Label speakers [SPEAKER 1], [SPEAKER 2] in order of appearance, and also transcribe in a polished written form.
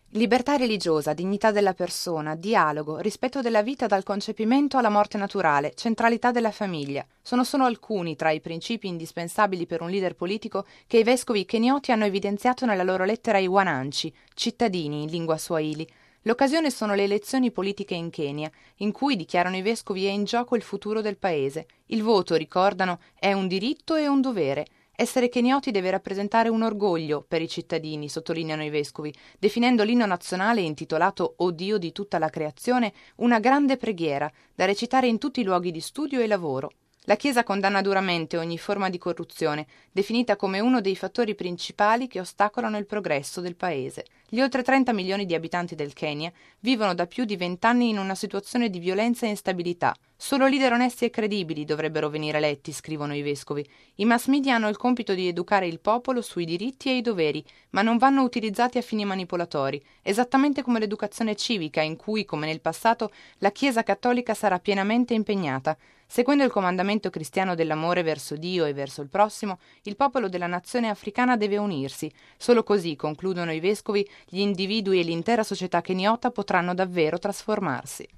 [SPEAKER 1] Libertà religiosa, dignità della persona, dialogo, rispetto della vita dal concepimento alla morte naturale, centralità della famiglia. Sono solo alcuni tra i principi indispensabili per un leader politico che i vescovi kenioti hanno evidenziato nella loro lettera ai Wananchi, cittadini in lingua swahili. L'occasione sono le elezioni politiche in Kenya, in cui, dichiarano i vescovi, è in gioco il futuro del paese. Il voto, ricordano, è un diritto e un dovere. Essere kenioti deve rappresentare un orgoglio per i cittadini, sottolineano i vescovi, definendo l'inno nazionale intitolato O Dio di tutta la creazione una grande preghiera da recitare in tutti i luoghi di studio e lavoro. La Chiesa condanna duramente ogni forma di corruzione, definita come uno dei fattori principali che ostacolano il progresso del paese. Gli oltre 30 milioni di abitanti del Kenya vivono da più di 20 anni in una situazione di violenza e instabilità. Solo leader onesti e credibili dovrebbero venire eletti, scrivono i vescovi. I mass media hanno il compito di educare il popolo sui diritti e i doveri, ma non vanno utilizzati a fini manipolatori, esattamente come l'educazione civica, in cui, come nel passato, la Chiesa cattolica sarà pienamente impegnata. Seguendo il comandamento cristiano dell'amore verso Dio e verso il prossimo, il popolo della nazione africana deve unirsi. Solo così, concludono i vescovi, gli individui e l'intera società keniota potranno davvero trasformarsi.